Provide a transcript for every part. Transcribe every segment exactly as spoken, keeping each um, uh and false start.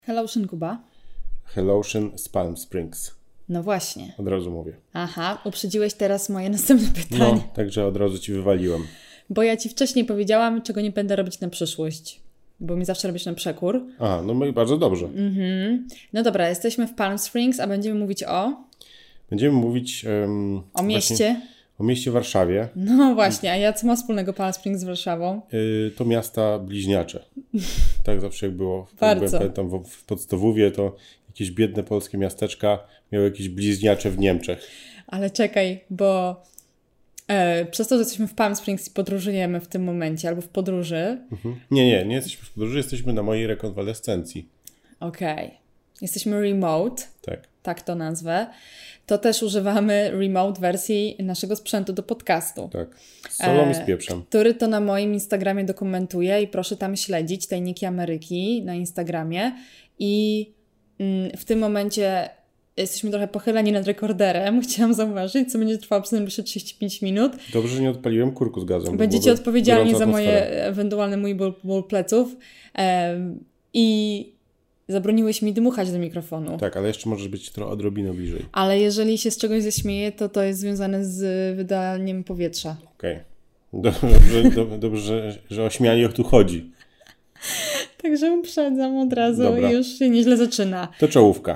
Hellotion, Kuba. Hellotion z Palm Springs. No właśnie. Od razu mówię. Aha, uprzedziłeś teraz moje następne pytanie. No, także od razu ci wywaliłem. Bo ja ci wcześniej powiedziałam, czego nie będę robić na przyszłość. Bo mi zawsze robisz na przekór. Aha, no i bardzo dobrze. Mhm. No dobra, jesteśmy w Palm Springs, a będziemy mówić o... Będziemy mówić... Um, o mieście. Właśnie, o mieście Warszawie. No właśnie, a ja co ma wspólnego Palm Springs z Warszawą? Yy, to miasta bliźniacze. Tak zawsze jak było. Bardzo. Pamiętam w, w podstawówie to jakieś biedne polskie miasteczka miały jakieś bliźniacze w Niemczech. Ale czekaj, bo e, przez to, że jesteśmy w Palm Springs i podróżujemy w tym momencie, albo w podróży... Mhm. Nie, nie, nie jesteśmy w podróży, jesteśmy na mojej rekonwalescencji. Okej. Okay. Jesteśmy remote. Tak. Tak to nazwę. To też używamy remote wersji naszego sprzętu do podcastu. Tak. Z solą e, i z pieprzem. Który to na moim Instagramie dokumentuję i proszę tam śledzić Tajniki Ameryki na Instagramie. I mm, w tym momencie jesteśmy trochę pochyleni nad rekorderem. Chciałam zauważyć, co będzie trwało przez najbliższe trzydzieści pięć minut. Dobrze, że nie odpaliłem kurku z gazem. Będziecie odpowiedzialni za moje ewentualny mój ból, ból pleców. E, I... Zabroniłeś mi dmuchać do mikrofonu. Tak, ale jeszcze możesz być trochę odrobinę bliżej. Ale jeżeli się z czegoś ześmieję, to to jest związane z wydaniem powietrza. Okej. Okay. Dobrze, dobrze, dobrze że, że o śmianie tu chodzi. Także uprzedzam od razu Dobra. I już się nieźle zaczyna. To czołówka.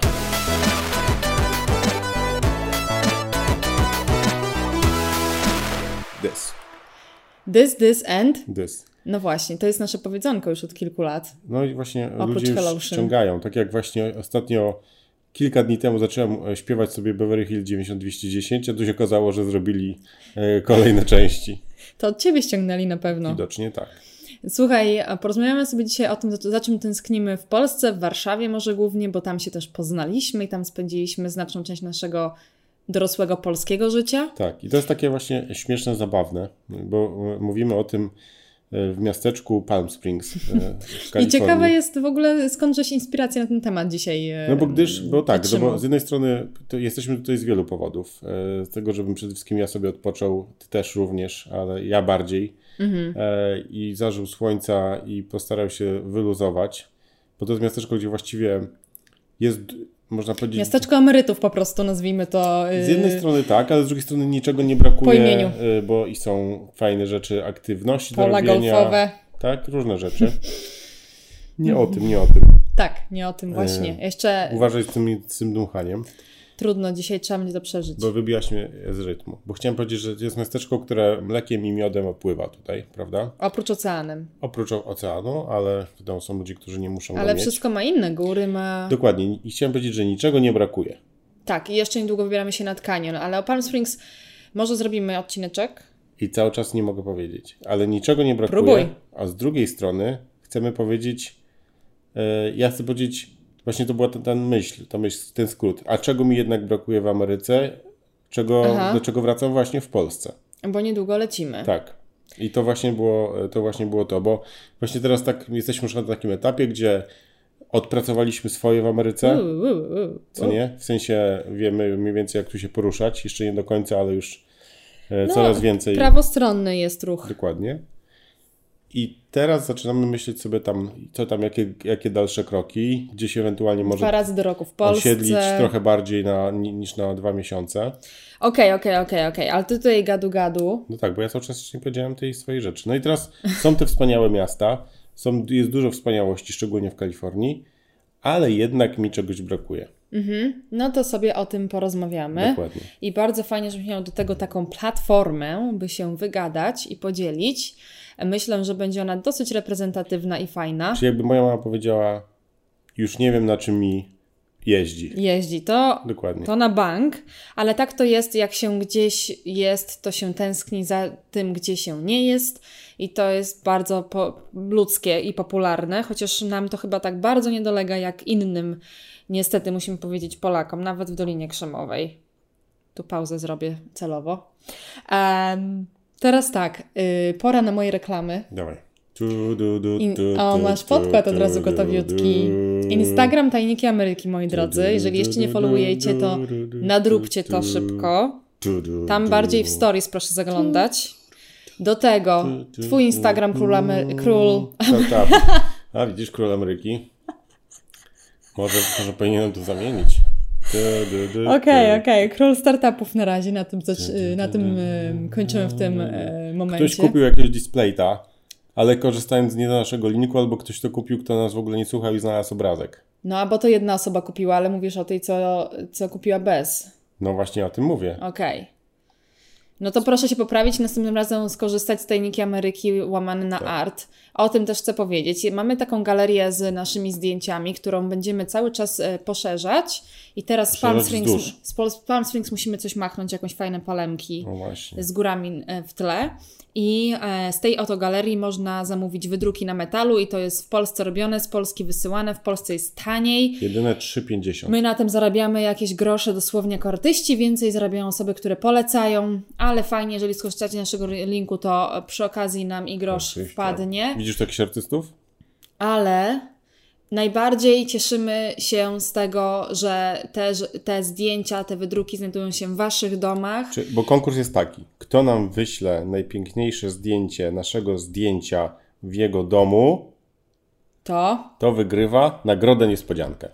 This. This, this and? This. No właśnie, to jest nasze powiedzonko już od kilku lat. No i właśnie Oprócz ludzie już Hellotion. ściągają. Tak jak właśnie ostatnio, kilka dni temu zacząłem śpiewać sobie Beverly Hills dziewięćdziesiąt dwieście dziesięć, a tu się okazało, że zrobili kolejne części. To od ciebie ściągnęli na pewno. Widocznie tak. Słuchaj, porozmawiamy sobie dzisiaj o tym, za czym tęsknimy w Polsce, w Warszawie może głównie, bo tam się też poznaliśmy i tam spędziliśmy znaczną część naszego dorosłego polskiego życia. Tak, i to jest takie właśnie śmieszne, zabawne, bo mówimy o tym w miasteczku Palm Springs w Kalifornii. I ciekawe jest w ogóle, skąd żeś inspirację na ten temat dzisiaj No bo gdyż, bo tak, no bo z jednej strony to jesteśmy tutaj z wielu powodów. Z tego, żebym przede wszystkim ja sobie odpoczął, ty też również, ale ja bardziej. Mhm. I zażył słońca i postarał się wyluzować, bo to jest miasteczko, gdzie właściwie jest, można powiedzieć... Miasteczko emerytów po prostu, nazwijmy to. Z jednej strony tak, ale z drugiej strony niczego nie brakuje. Po imieniu. Bo i są fajne rzeczy, aktywności Pola do robienia. golfowe. Tak, różne rzeczy. Nie o tym, nie o tym. Tak, nie o tym właśnie. Jeszcze... Uważaj z tym, z tym dmuchaniem. Trudno, dzisiaj trzeba będzie to przeżyć. Bo wybiłaś mnie z rytmu. Bo chciałem powiedzieć, że to jest miasteczko, które mlekiem i miodem opływa tutaj, prawda? Oprócz oceanem. Oprócz oceanu, ale wiadomo, są ludzie, którzy nie muszą Ale go wszystko mieć. ma inne, góry ma... Dokładnie. I chciałem powiedzieć, że niczego nie brakuje. Tak, i jeszcze niedługo wybieramy się nad kanion, ale o Palm Springs może zrobimy odcineczek. I cały czas nie mogę powiedzieć. Ale niczego nie brakuje. Próbuj. A z drugiej strony chcemy powiedzieć, yy, ja chcę powiedzieć, właśnie to była ta, ta myśl, ta myśl, ten skrót. A czego mi jednak brakuje w Ameryce, czego, do czego wracam właśnie w Polsce. Bo niedługo lecimy. Tak. I to właśnie było to, właśnie było to bo właśnie teraz tak jesteśmy już na takim etapie, gdzie odpracowaliśmy swoje w Ameryce, uh, uh, uh, co nie? W sensie wiemy mniej więcej, jak tu się poruszać. Jeszcze nie do końca, ale już e, no, coraz więcej. Prawostronny jest ruch. Dokładnie. I teraz zaczynamy myśleć sobie tam, co tam, jakie, jakie dalsze kroki, gdzie się ewentualnie może dwa razy do roku w Polsce. osiedlić trochę bardziej na, niż na dwa miesiące. Okej, okej, okej, okej, ale ty tutaj gadu gadu. No tak, bo ja cały czas nie powiedziałem tej swojej rzeczy. No i teraz są te wspaniałe miasta, są, jest dużo wspaniałości, szczególnie w Kalifornii, ale jednak mi czegoś brakuje. Mhm. No to sobie o tym porozmawiamy. Dokładnie. I bardzo fajnie, żebyś miał do tego taką platformę, by się wygadać i podzielić. Myślę, że będzie ona dosyć reprezentatywna i fajna. Czyli jakby moja mama powiedziała, już nie wiem, na czym mi jeździ. Jeździ, to, Dokładnie. to na bank, ale tak to jest, jak się gdzieś jest, to się tęskni za tym, gdzie się nie jest i to jest bardzo po- ludzkie i popularne, chociaż nam to chyba tak bardzo nie dolega jak innym, niestety musimy powiedzieć Polakom, nawet w Dolinie Krzemowej. Tu pauzę zrobię celowo. Um, teraz tak, yy, pora na moje reklamy. Dawaj. Tu, du, du, In, tu, o, tu, masz tu, podkład od tu, razu du, gotowiutki. du. Instagram Tajniki Ameryki, moi drodzy. Jeżeli jeszcze nie followujecie, to nadróbcie to szybko. Tam bardziej w stories proszę zaglądać. Do tego twój Instagram Król Ameryki. Król... Tak, tak. A widzisz, Król Ameryki. Może, może powinienem to zamienić. Okej, okej. Okay, okay. Król startupów na razie, na tym, na tym kończymy w tym momencie. Ktoś kupił jakiegoś displayta, ale korzystając z nie naszego linku, albo ktoś to kupił, kto nas w ogóle nie słuchał i znalazł obrazek. No, albo to jedna osoba kupiła, ale mówisz o tej, co, co kupiła bez. No właśnie o tym mówię. Okej. Okay. No to proszę się poprawić, następnym razem skorzystać z tajniki Ameryki łamane na tak. art. O tym też chcę powiedzieć. Mamy taką galerię z naszymi zdjęciami, którą będziemy cały czas poszerzać i teraz z Palm Springs, z Palm Springs musimy coś machnąć, jakąś fajne palemki no z górami w tle. I z tej oto galerii można zamówić wydruki na metalu i to jest w Polsce robione, z Polski wysyłane, w Polsce jest taniej. Jedyne trzy pięćdziesiąt. My na tym zarabiamy jakieś grosze dosłownie jako artyści, więcej zarabiają osoby, które polecają, ale fajnie, jeżeli skorzystacie z naszego linku, to przy okazji nam i grosz Oczywiście. wpadnie. Widzisz takich artystów? Ale najbardziej cieszymy się z tego, że te, te zdjęcia, te wydruki znajdują się w waszych domach. Czy, bo konkurs jest taki. Kto nam wyśle najpiękniejsze zdjęcie naszego zdjęcia w jego domu, to, to wygrywa nagrodę niespodziankę.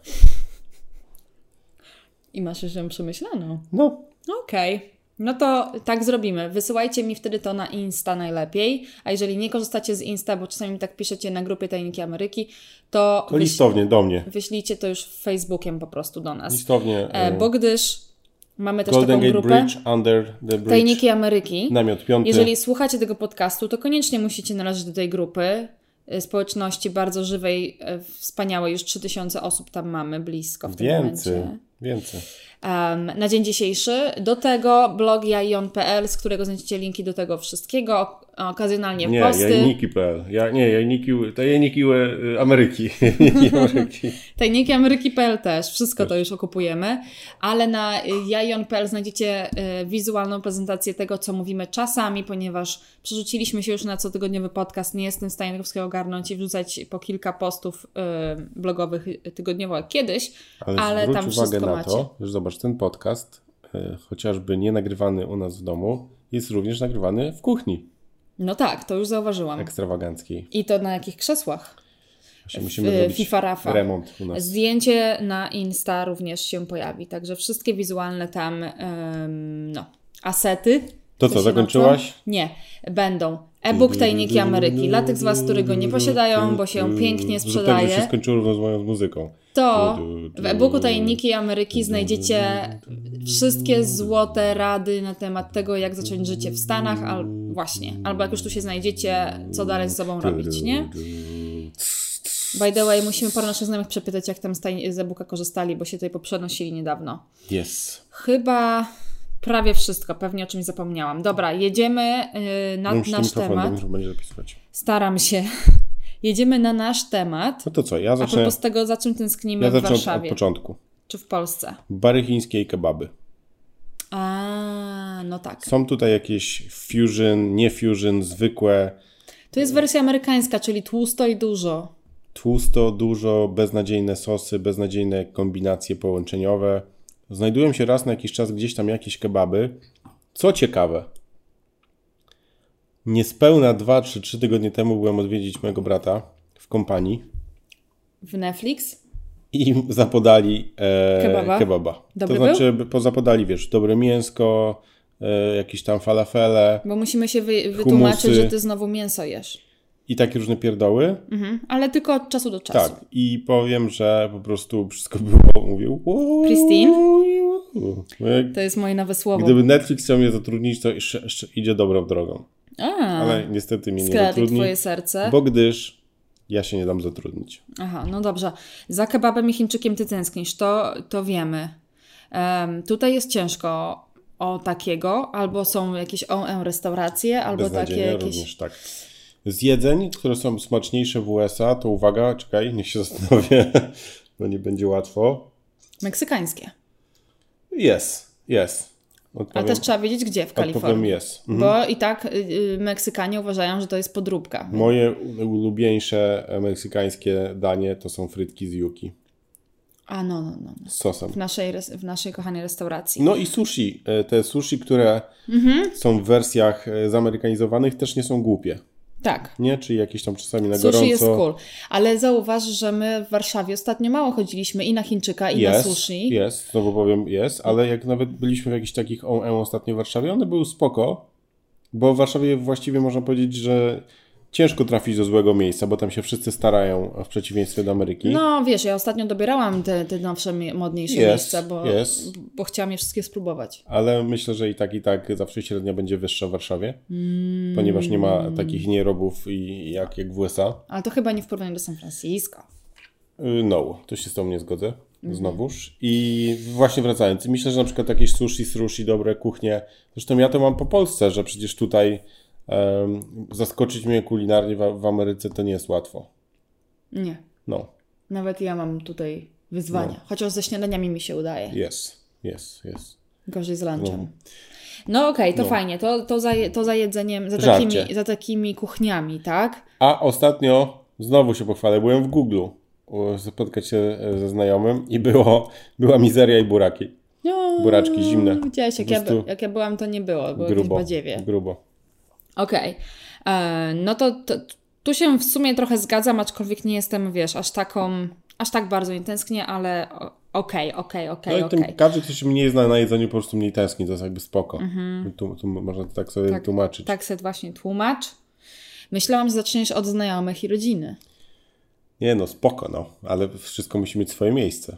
I masz już ją przemyślaną. No. Okej. Okay. No to tak zrobimy. Wysyłajcie mi wtedy to na Insta najlepiej, a jeżeli nie korzystacie z Insta, bo czasami tak piszecie na grupie Tajniki Ameryki, to... To listownie do mnie. Wyślijcie to już Facebookiem po prostu do nas. Listownie. E, bo gdyż mamy też Golden taką Gate grupę Bridge, Under the Bridge. Tajniki Ameryki. Namiot piąty. Jeżeli słuchacie tego podcastu, to koniecznie musicie należeć do tej grupy społeczności bardzo żywej, wspaniałej. Już trzy tysiące osób tam mamy blisko w tym Więcej. momencie. Więcej. Um, na dzień dzisiejszy. Do tego blog jaion kropka pe el, z którego znajdziecie linki do tego wszystkiego, okazjonalnie nie, posty. Nie, jajniki kropka pe el. Ja, nie, jajniki, to jajniki Ameryki. Ameryki. Tajniki Ameryki kropka pe el też. Wszystko też. To już okupujemy. Ale na jaion kropka pe el znajdziecie y, wizualną prezentację tego, co mówimy czasami, ponieważ przerzuciliśmy się już na cotygodniowy podcast. Nie jestem w stanie tego wszystkiego ogarnąć i wrzucać po kilka postów y, blogowych tygodniowo jak kiedyś, ale, ale tam wszystko na macie. To, że zobacz, ten podcast, y, chociażby nie nagrywany u nas w domu, jest również nagrywany w kuchni. No tak, to już zauważyłam. Ekstrawaganckiej. I to na jakich krzesłach? Właśnie musimy zrobić FIFA Rafa. remont u nas. Zdjęcie na Insta również się pojawi, także wszystkie wizualne tam um, no, asety. To co, zakończyłaś? Nie, będą. E-book Tajniki Ameryki. Dla tych z Was, którzy go nie posiadają, bo się pięknie sprzedaje. To się skończyło równo z moją muzyką. To w e-booku Tajniki Ameryki znajdziecie wszystkie złote rady na temat tego, jak zacząć życie w Stanach, al właśnie, albo jak już tu się znajdziecie, co dalej z sobą robić, nie? By the way, musimy parę naszych znajomych przepytać, jak tam z e-booka korzystali, bo się tutaj poprzenosili niedawno. Yes. Chyba prawie wszystko, pewnie o czymś zapomniałam. Dobra, jedziemy yy, na Muszę nasz temat. Będzie zapisywać. Staram się. Jedziemy na nasz temat. No to co, ja zacznę... A propos tego, za czym tęsknimy ja w Warszawie. Od początku. Czy w Polsce? Bary chińskie i kebaby. A, no tak. Są tutaj jakieś fusion, nie fusion, zwykłe. To jest wersja amerykańska, czyli tłusto i dużo. Tłusto, dużo, beznadziejne sosy, beznadziejne kombinacje połączeniowe. Znajdują się raz na jakiś czas gdzieś tam jakieś kebaby. Co ciekawe, niespełna dwa czy trzy tygodnie temu byłem odwiedzić mojego brata w kompanii. W Netflix? I zapodali e, kebaba. kebaba. Dobry to znaczy, był? Zapodali, wiesz, dobre mięsko, e, jakieś tam falafele. Bo musimy się wy, wytłumaczyć, humusy. Że ty znowu mięso jesz. I takie różne pierdoły. Mhm, ale tylko od czasu do czasu. Tak. I powiem, że po prostu wszystko było, mówię... Pristine? To jest moje nowe słowo. Gdyby Netflix chciał mnie zatrudnić, to jeszcze, jeszcze idzie dobrą drogą. A, ale niestety mnie nie zatrudni. zatrudni. Twoje serce. Bo gdyż ja się nie dam zatrudnić. Aha, no dobrze. Za kebabem i Chińczykiem ty tęsknisz, to, to wiemy. Um, tutaj jest ciężko o takiego, albo są jakieś O E restauracje, albo takie jakieś... również, tak. Z jedzeń, które są smaczniejsze w U S A, to uwaga, czekaj, niech się zastanowię, bo nie będzie łatwo. Meksykańskie. Jest, jest. Ale też trzeba wiedzieć, gdzie w Kalifornii. Jest. Mhm. Bo i tak y, Meksykanie uważają, że to jest podróbka. Moje ulubieńsze meksykańskie danie to są frytki z yuki. A no, no, no. Z sosem. W naszej, w naszej kochanej restauracji. No i sushi. Te sushi, które mhm. są w wersjach zamerykanizowanych, też nie są głupie. Tak. Nie? Czyli jakieś tam czasami na sushi gorąco. Sushi jest cool. Ale zauważ, że my w Warszawie ostatnio mało chodziliśmy i na Chińczyka, i jest, na sushi. Jest, znowu powiem jest, ale jak nawet byliśmy w jakichś takich O E ostatnio w Warszawie, one były spoko, bo w Warszawie właściwie można powiedzieć, że ciężko trafić do złego miejsca, bo tam się wszyscy starają w przeciwieństwie do Ameryki. No wiesz, ja ostatnio dobierałam te, te nowsze, modniejsze jest, miejsca, bo, jest. bo chciałam je wszystkie spróbować. Ale myślę, że i tak, i tak zawsze średnia będzie wyższa w Warszawie, mm. ponieważ nie ma takich nierobów i, jak, jak w U S A. Ale to chyba nie w porównaniu do San Francisco. No, to się z tą nie zgodzę. Mm. Znowuż. I właśnie wracając, myślę, że na przykład jakieś sushi, sushi, dobre kuchnie, zresztą ja to mam po Polsce, że przecież tutaj Um, zaskoczyć mnie kulinarnie w, w Ameryce to nie jest łatwo. Nie. No. Nawet ja mam tutaj wyzwania. No. Chociaż ze śniadaniami mi się udaje. Jest, jest, jest. Gorzej z lunchem. No, no okej, okay, to no. fajnie. To, to, za, to za jedzeniem, za takimi, za takimi kuchniami, tak? A ostatnio, znowu się pochwalę, byłem w Google'u spotkać się ze znajomym i było, była mizeria i buraki. No, buraczki zimne. Widziałeś, jak ja, jak ja byłam, to nie było. Było grubo, jakieś badziewie. Grubo. Okej. Okay. No to, to tu się w sumie trochę zgadzam, aczkolwiek nie jestem, wiesz, aż taką, aż tak bardzo nie tęsknię, ale okej, okej, okej, No i okej. tym, każdy, kto się mniej zna na jedzeniu, po prostu mniej tęskni, to jest jakby spoko. Mm-hmm. Tu, tu można to tak sobie tak, tłumaczyć. Tak sobie właśnie tłumacz. Myślałam, że zaczniesz od znajomych i rodziny. Nie no, spoko, no, ale wszystko musi mieć swoje miejsce.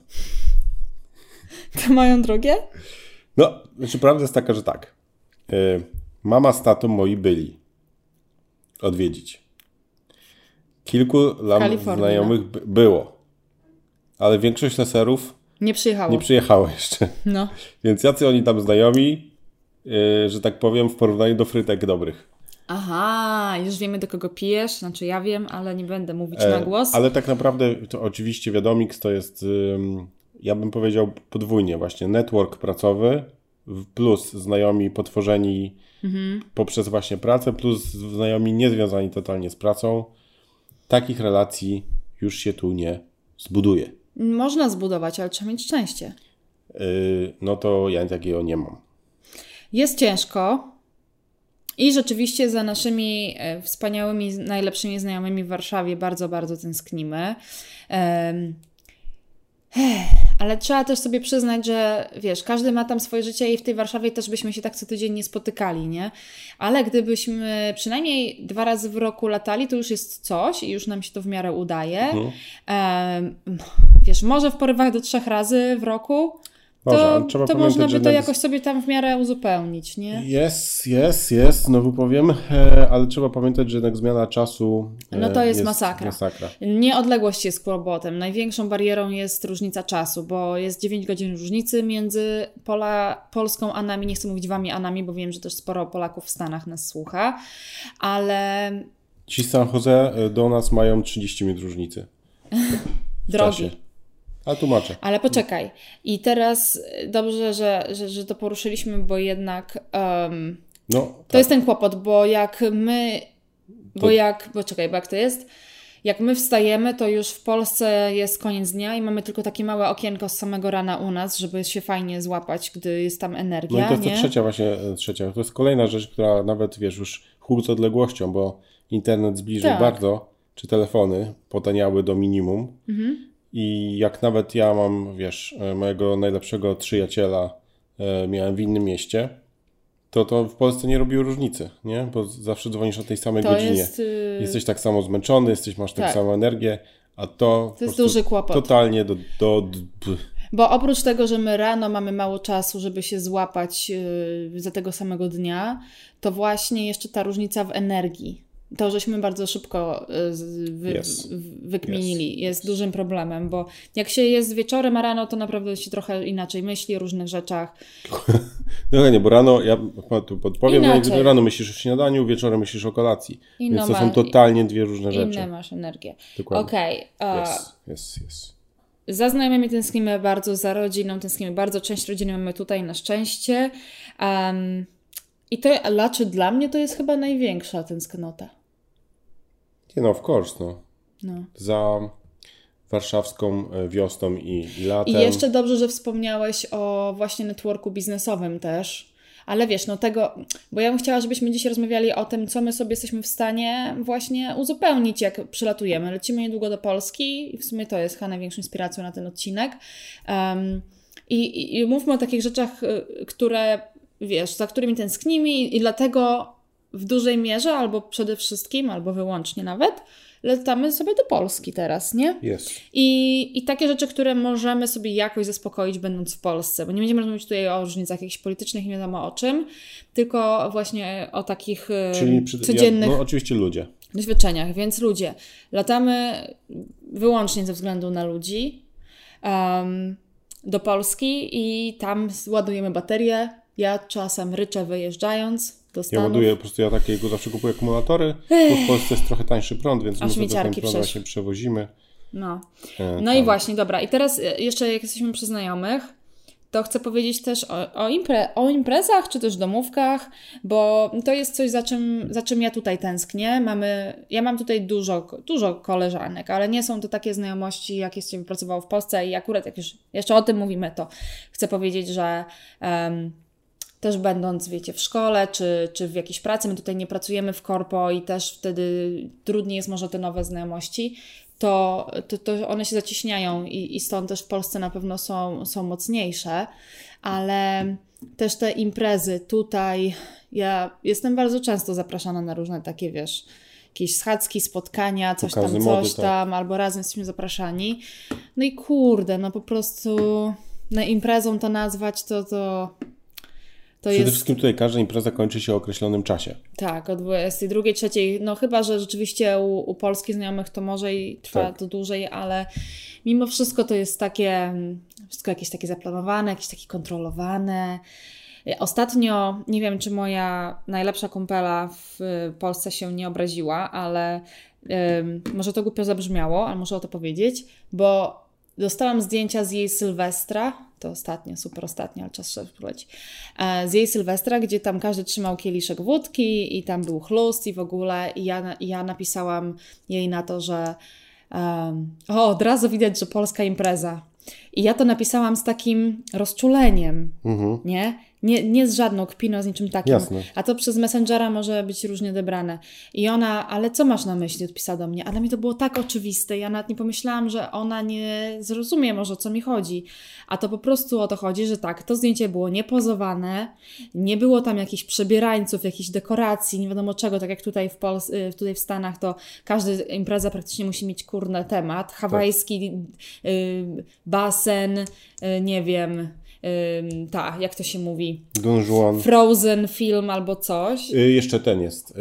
To mają drogie? No, znaczy prawda jest taka, że tak. Yy, mama z tatą moi byli odwiedzić. Kilku znajomych no. było, ale większość laserów nie przyjechało. Nie przyjechało jeszcze. No. Więc jacy oni tam znajomi, yy, że tak powiem, w porównaniu do frytek dobrych. Aha, już wiemy, do kogo pijesz. Znaczy ja wiem, ale nie będę mówić e, na głos. Ale tak naprawdę to oczywiście Wiadomix to jest, yy, ja bym powiedział podwójnie właśnie, network pracowy plus znajomi potworzeni mhm. poprzez właśnie pracę, plus znajomi niezwiązani totalnie z pracą. Takich relacji już się tu nie zbuduje. Można zbudować, ale trzeba mieć szczęście. Yy, no to ja takiego nie mam. Jest ciężko i rzeczywiście za naszymi e, wspaniałymi, najlepszymi znajomymi w Warszawie bardzo, bardzo tęsknimy. Ehm, Ale trzeba też sobie przyznać, że wiesz, każdy ma tam swoje życie i w tej Warszawie też byśmy się tak co tydzień nie spotykali, nie? Ale gdybyśmy przynajmniej dwa razy w roku latali, to już jest coś i już nam się to w miarę udaje. Mhm. Um, wiesz, może w porywach do trzech razy w roku, Może, to, trzeba to pamiętać, można by to że jakoś sobie tam w miarę uzupełnić, nie? Jest, jest, jest, znowu powiem, ale trzeba pamiętać, że jednak zmiana czasu No to jest, jest masakra. masakra. Nieodległość jest kłopotem. Największą barierą jest różnica czasu, bo jest dziewięć godzin różnicy między Pola, Polską a nami. Nie chcę mówić wami a nami, bo wiem, że też sporo Polaków w Stanach nas słucha, ale... Ci z San Jose do nas mają trzydzieści minut różnicy. Drogi. A tłumaczę. Ale poczekaj. I teraz dobrze, że, że, że to poruszyliśmy, bo jednak um, no, to tak. jest ten kłopot, bo jak my, bo to... jak, poczekaj, bo jak to jest, jak my wstajemy, to już w Polsce jest koniec dnia i mamy tylko takie małe okienko z samego rana u nas, żeby się fajnie złapać, gdy jest tam energia. No i to jest nie? to trzecia właśnie, trzecia. To jest kolejna rzecz, która nawet, wiesz, już chłód z odległością, bo internet zbliżył tak. bardzo, czy telefony potaniały do minimum. Mhm. I jak nawet ja mam, wiesz, mojego najlepszego przyjaciela e, miałem w innym mieście, to to w Polsce nie robiło różnicy, nie? Bo zawsze dzwonisz o tej samej to godzinie. Jest, yy... Jesteś tak samo zmęczony, jesteś, masz tak, tak samą energię, a to, to jest duży kłopot. Totalnie do... do, do... Bo oprócz tego, że my rano mamy mało czasu, żeby się złapać yy, za tego samego dnia, to właśnie jeszcze ta różnica w energii. To, żeśmy bardzo szybko wy, yes. wykminili, yes. jest dużym problemem, bo jak się jest wieczorem, a rano, to naprawdę się trochę inaczej myśli o różnych rzeczach. No nie, bo rano, ja tu podpowiem, no, rano myślisz o śniadaniu, wieczorem myślisz o kolacji. Inno Więc to ma, są totalnie dwie różne inne rzeczy. Inne masz energię. Dokładnie. Okej. Okay, yes, yes, yes. Za znajomymi tęsknimy bardzo, za rodziną tęsknimy bardzo. Część rodziny mamy tutaj na szczęście. Um, I to, ale czy dla mnie to jest chyba największa tęsknota. Nie no, of course, no. no. Za warszawską wiosną i, i latem. I jeszcze dobrze, że wspomniałeś o właśnie networku biznesowym też, Ale wiesz, no tego, bo ja bym chciała, żebyśmy dzisiaj rozmawiali o tym, co my sobie jesteśmy w stanie właśnie uzupełnić, jak przylatujemy. Lecimy niedługo do Polski i w sumie to jest chyba największą inspiracją na ten odcinek. Um, i, i, I mówmy o takich rzeczach, które, wiesz, za którymi tęsknimy i, i dlatego w dużej mierze, albo przede wszystkim, albo wyłącznie nawet, lecamy sobie do Polski teraz, nie? Jest. I, I takie rzeczy, które możemy sobie jakoś zaspokoić będąc w Polsce, bo nie będziemy rozmawiać tutaj o różnicach jakichś politycznych, nie wiadomo o czym, tylko właśnie o takich Czyli przy, codziennych ja, no oczywiście ludzie. doświadczeniach. Więc ludzie, latamy wyłącznie ze względu na ludzi um, do Polski i tam ładujemy baterię. Ja czasem ryczę wyjeżdżająjąc do Stanów. Ja ładuję, po prostu ja takiego zawsze kupuję akumulatory, bo w Polsce jest trochę tańszy prąd, więc my sobie ten prąd właśnie przewozimy. No, no i właśnie, dobra. I teraz jeszcze jak jesteśmy przy znajomych, to chcę powiedzieć też o, o, impre- o imprezach, czy też domówkach, bo to jest coś, za czym, za czym ja tutaj tęsknię. Mamy, ja mam tutaj dużo, dużo koleżanek, ale nie są to takie znajomości, jakie się wypracowało w Polsce i akurat jak już jeszcze o tym mówimy, to chcę powiedzieć, że um, też będąc, wiecie, w szkole, czy, czy w jakiejś pracy, my tutaj nie pracujemy w korpo i też wtedy trudniej jest może te nowe znajomości, to, to, to one się zacieśniają i, i stąd też w Polsce na pewno są, są mocniejsze, ale też te imprezy tutaj, ja jestem bardzo często zapraszana na różne takie, wiesz, jakieś schadzki, spotkania, coś Pokazy tam, coś mody, tam, tak. Albo razem jesteśmy zapraszani. No i kurde, no po prostu na imprezą to nazwać, to to... To Przede jest... wszystkim tutaj każda impreza kończy się o określonym czasie. Tak, o dwudziestej drugiej, trzeciej. No chyba, że rzeczywiście u, u polskich znajomych to może i trwa tak. to dłużej, ale mimo wszystko to jest takie, wszystko jakieś takie zaplanowane, jakieś takie kontrolowane. Ostatnio, nie wiem, czy moja najlepsza kumpela w Polsce się nie obraziła, ale um, może to głupio zabrzmiało, ale muszę o to powiedzieć, bo dostałam zdjęcia z jej Sylwestra, to ostatnio, super ostatnio, ale czas szybko leci, z jej Sylwestra, gdzie tam każdy trzymał kieliszek wódki i tam był chlust i w ogóle i ja, i ja napisałam jej na to, że um, o, od razu widać, że polska impreza. I ja to napisałam z takim rozczuleniem, mhm. nie? Nie, nie z żadną kpiną, z niczym takim. Jasne. A to przez Messengera może być różnie odebrane. I ona, ale co masz na myśli? Odpisała do mnie. Ale mi to było tak oczywiste. Ja nawet nie pomyślałam, że ona nie zrozumie może, o co mi chodzi. A to po prostu o to chodzi, że tak, to zdjęcie było niepozowane, nie było tam jakichś przebierańców, jakichś dekoracji, nie wiadomo czego, tak jak tutaj w, Pols- tutaj w Stanach, to każda impreza praktycznie musi mieć kurny temat. Hawajski, tak. y, basen, y, nie wiem... Ym, tak, jak to się mówi? Don Juan. Frozen film albo coś. Y, jeszcze ten jest.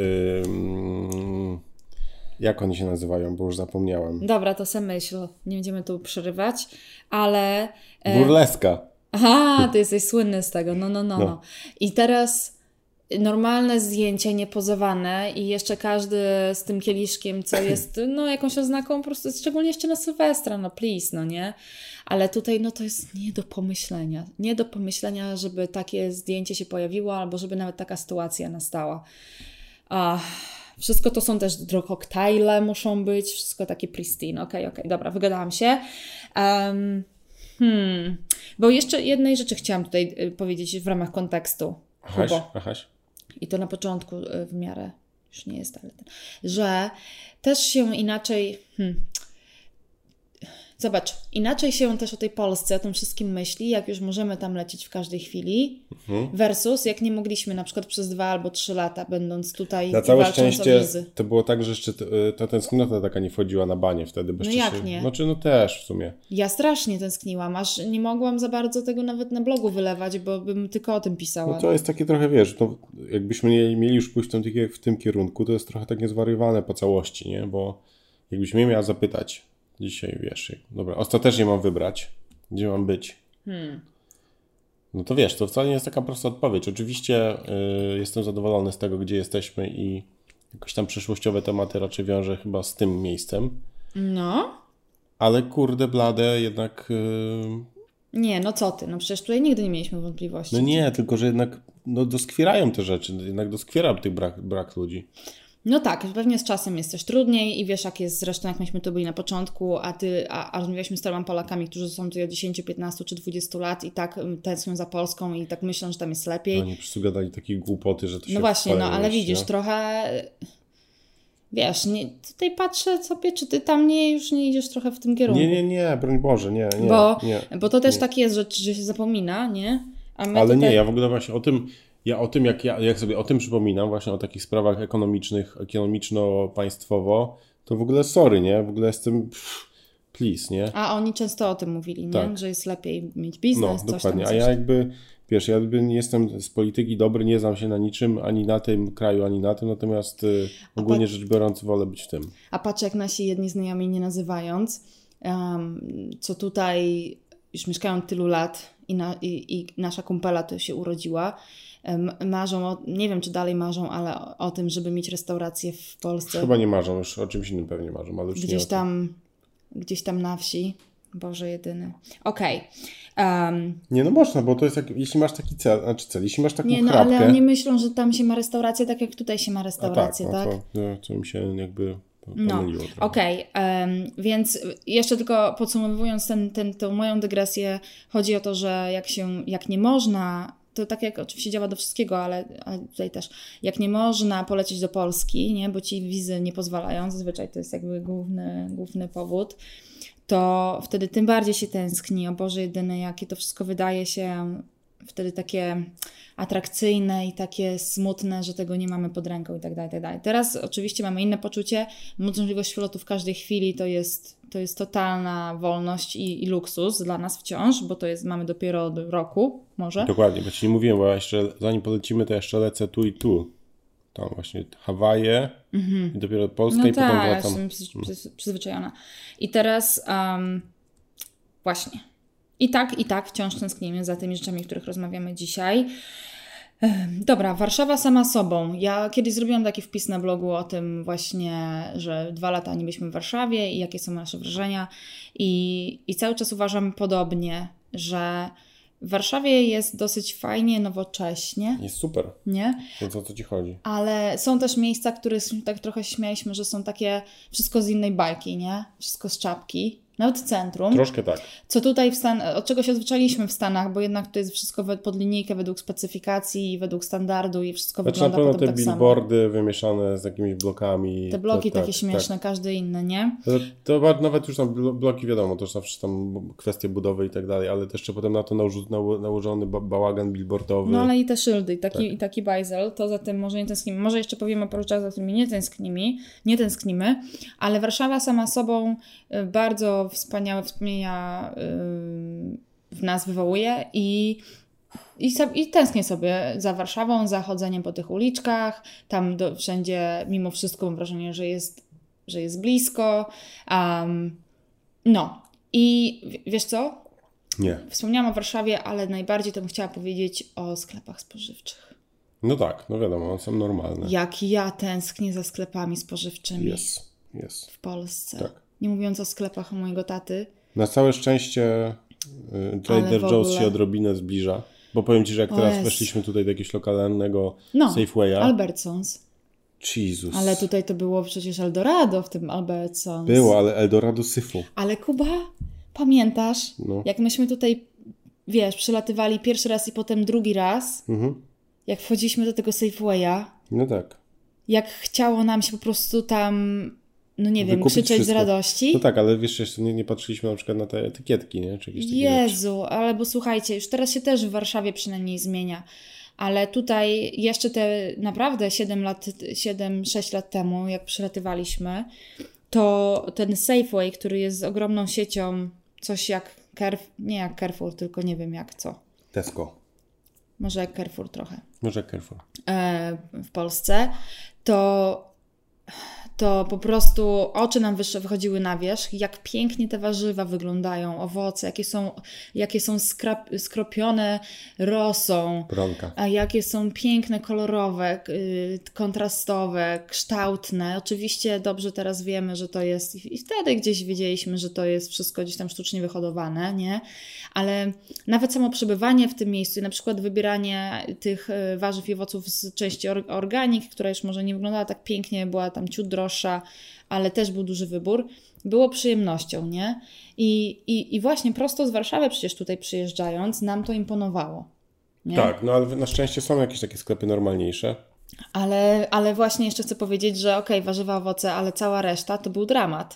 Ym, jak oni się nazywają, bo już zapomniałem. Dobra, to sam myśl. Nie będziemy tu przerywać, ale... E... Burleska. Aha, ty jesteś słynny z tego. No, no, no, no. no. I teraz normalne zdjęcie, niepozowane i jeszcze każdy z tym kieliszkiem, co jest no jakąś oznaką po prostu, szczególnie jeszcze na Sylwestra, no please, no nie? Ale tutaj no to jest nie do pomyślenia. Nie do pomyślenia, żeby takie zdjęcie się pojawiło albo żeby nawet taka sytuacja nastała. Ach, wszystko to są też koktajle muszą być, wszystko takie pristine. Okej, okay, okej, okay, dobra, wygadałam się. Um, hmm, bo jeszcze jednej rzeczy chciałam tutaj powiedzieć w ramach kontekstu. Ahaś, ahaś. I to na początku w miarę już nie jest, ale ten, że też się inaczej... Hmm, Zobacz, inaczej się też o tej Polsce, o tym wszystkim myśli, jak już możemy tam lecieć w każdej chwili, mhm. versus jak nie mogliśmy na przykład przez dwa albo trzy lata, będąc tutaj na całe szczęście to było tak, że jeszcze ta tęsknota taka nie wchodziła na banie wtedy. Bo no jak się, nie? Znaczy no też w sumie. Ja strasznie tęskniłam, aż nie mogłam za bardzo tego nawet na blogu wylewać, bo bym tylko o tym pisała. No to jest takie trochę, wiesz, no, jakbyśmy nie mieli już pójść w tym, w tym kierunku, to jest trochę tak niezwariowane po całości, nie? Bo jakbyś mnie miała zapytać, dzisiaj wiesz, dobra, ostatecznie mam wybrać, gdzie mam być. Hmm. No to wiesz, to wcale nie jest taka prosta odpowiedź. Oczywiście y, jestem zadowolony z tego, gdzie jesteśmy i jakoś tam przyszłościowe tematy raczej wiążę chyba z tym miejscem. No. Ale kurde blade jednak... Y... Nie, no co ty, no przecież tutaj nigdy nie mieliśmy wątpliwości. No nie, tylko że jednak no, doskwierają te rzeczy, jednak doskwiera tych brak, brak ludzi. No tak, pewnie z czasem jest też trudniej i wiesz jak jest zresztą, jak myśmy tu byli na początku, a ty, a, a rozmawialiśmy z tyloma Polakami, którzy są tutaj od dziesięć, piętnaście czy dwadzieścia lat i tak tęsknią za Polską i tak myślą, że tam jest lepiej. Oni po prostu gadali takie głupoty, że to się No właśnie, no ale mieści, widzisz, no. trochę... Wiesz, nie, tutaj patrzę sobie, czy ty tam nie, już nie idziesz trochę w tym kierunku. Nie, nie, nie, broń Boże, nie, nie. Bo, nie, bo to też nie. tak jest, że, że się zapomina, nie? A my ale tutaj... nie, ja w ogóle właśnie o tym, ja o tym, jak ja jak sobie o tym przypominam, właśnie o takich sprawach ekonomicznych, ekonomiczno-państwowo, to w ogóle sorry, nie? W ogóle jestem, pff, please, nie? A oni często o tym mówili, nie? Tak. Że jest lepiej mieć biznes, no, coś dokładnie. tam, coś A ja jakby, wiesz, ja jakby nie jestem z polityki dobry, nie znam się na niczym, ani na tym kraju, ani na tym, natomiast y, ogólnie rzecz biorąc wolę być w tym. A patrz, jak nasi jedni znajomi, nie nazywając, um, co tutaj już mieszkają tylu lat i, na, i, i nasza kumpela to się urodziła, um, marzą, o, nie wiem czy dalej marzą, ale o, o tym, żeby mieć restaurację w Polsce. Chyba nie marzą, już o czymś innym pewnie marzą, ale już gdzieś nie o tym. tam, gdzieś tam na wsi. Boże jedyny. Okej. Okay. Um, nie, no można, bo to jest jak, jeśli masz taki cel, znaczy cel, jeśli masz taką nie, no chrapkę... ale oni myślą, że tam się ma restaurację tak jak tutaj się ma restaurację, tak? tak? No, to, to, to mi się jakby no, pomyliło. okej. Okay. Um, więc jeszcze tylko podsumowując ten, ten, tę moją dygresję, chodzi o to, że jak się, jak nie można, to tak jak oczywiście działa do wszystkiego, ale, ale tutaj też, jak nie można polecieć do Polski, nie, bo ci wizy nie pozwalają, zazwyczaj to jest jakby główny, główny powód, to wtedy tym bardziej się tęskni. O Boże jedyny, jakie to wszystko wydaje się wtedy takie atrakcyjne i takie smutne, że tego nie mamy pod ręką i tak dalej, i tak dalej. Teraz oczywiście mamy inne poczucie. Możliwość wylotu w każdej chwili to jest, to jest totalna wolność i, i luksus dla nas wciąż, bo to jest, mamy dopiero od roku może. Dokładnie, bo Ci nie mówiłem, bo ja jeszcze zanim polecimy, to jeszcze lecę tu i tu. Tam właśnie Hawaje mm-hmm. i dopiero Polska no i tak, potem wracam. Ja jestem przyz- przyzwyczajona. I teraz um, właśnie. I tak, i tak wciąż tęsknimy za tymi rzeczami, o których rozmawiamy dzisiaj. Dobra, Warszawa sama sobą. Ja kiedyś zrobiłam taki wpis na blogu o tym właśnie, że dwa lata nie byliśmy w Warszawie i jakie są nasze wrażenia. I, i cały czas uważam podobnie, że w Warszawie jest dosyć fajnie, nowocześnie. Jest super. Nie? Więc o co Ci chodzi? Ale są też miejsca, które tak trochę śmialiśmy, że są takie wszystko z innej bajki, nie? Wszystko z czapki. Nawet centrum. Troszkę tak. Co tutaj w Stan- od czego się odzwyczailiśmy w Stanach, bo jednak to jest wszystko pod linijkę, według specyfikacji, według standardu i wszystko znaczy wygląda na pewno potem te tak billboardy samo. wymieszane z jakimiś blokami. Te bloki to, takie tak, śmieszne, tak. każdy inny, nie? To, to nawet już tam bloki wiadomo, to już zawsze tam kwestie budowy i tak dalej, ale też jeszcze potem na to nałożony, nałożony bałagan billboardowy. No ale i te szyldy, i taki, tak. i taki bajzel, to za tym może nie tęsknimy. Może jeszcze powiemy o paru rzeczach, za którymi nie tęsknimy, nie tęsknimy, ale Warszawa sama sobą bardzo wspaniałe wspomnienia w nas wywołuje i, i, i tęsknię sobie za Warszawą, za chodzeniem po tych uliczkach. Tam do, wszędzie mimo wszystko mam wrażenie, że jest, że jest blisko. Um, no i w, wiesz co? Nie. Wspomniałam o Warszawie, ale najbardziej to bym chciała powiedzieć o sklepach spożywczych. No tak, no wiadomo, one są normalne. Jak ja tęsknię za sklepami spożywczymi Jest, jest. w Polsce. Tak. Nie mówiąc o sklepach mojego taty. Na całe szczęście y, Trader Joe's się odrobinę zbliża, bo powiem Ci, że jak teraz jest. weszliśmy tutaj do jakiegoś lokalnego no, Safewaya. Albertsons. Jezus. Ale tutaj to było przecież Eldorado w tym Albertsons. Było, ale Eldorado syfu. Ale Kuba, pamiętasz, no. jak myśmy tutaj, wiesz, przylatywali pierwszy raz i potem drugi raz, mhm. jak wchodziliśmy do tego Safewaya, no tak. jak chciało nam się po prostu tam, no nie wiem, Wykupić krzyczeć wszystko. z radości. No tak, ale wiesz, jeszcze nie, nie patrzyliśmy na przykład na te etykietki, nie? Czy jakieś takie Jezu, rzeczy. Ale bo słuchajcie, już teraz się też w Warszawie przynajmniej zmienia, ale tutaj jeszcze te naprawdę siedem lat, siedem sześć lat temu, jak przylatywaliśmy, to ten Safeway, który jest z ogromną siecią, coś jak Carrefour, nie jak Carrefour, tylko nie wiem jak co. Tesco. Może jak Carrefour trochę. Może jak Carrefour. E, w Polsce, to to po prostu oczy nam wyższe wychodziły na wierzch, jak pięknie te warzywa wyglądają, owoce, jakie są, jakie są skrap, skropione rosą, Bronka. a jakie są piękne, kolorowe, yy, kontrastowe, kształtne. Oczywiście dobrze teraz wiemy, że to jest, i wtedy gdzieś wiedzieliśmy, że to jest wszystko gdzieś tam sztucznie wyhodowane, nie? Ale nawet samo przebywanie w tym miejscu i na przykład wybieranie tych warzyw i owoców z części organik, która już może nie wyglądała tak pięknie, była tam ciut droższa, ale też był duży wybór, było przyjemnością, nie? I, i, i właśnie prosto z Warszawy przecież tutaj przyjeżdżając nam to imponowało. Nie? Tak, no ale na szczęście są jakieś takie sklepy normalniejsze. Ale, ale właśnie jeszcze chcę powiedzieć, że okej, okay, warzywa, owoce, ale cała reszta to był dramat.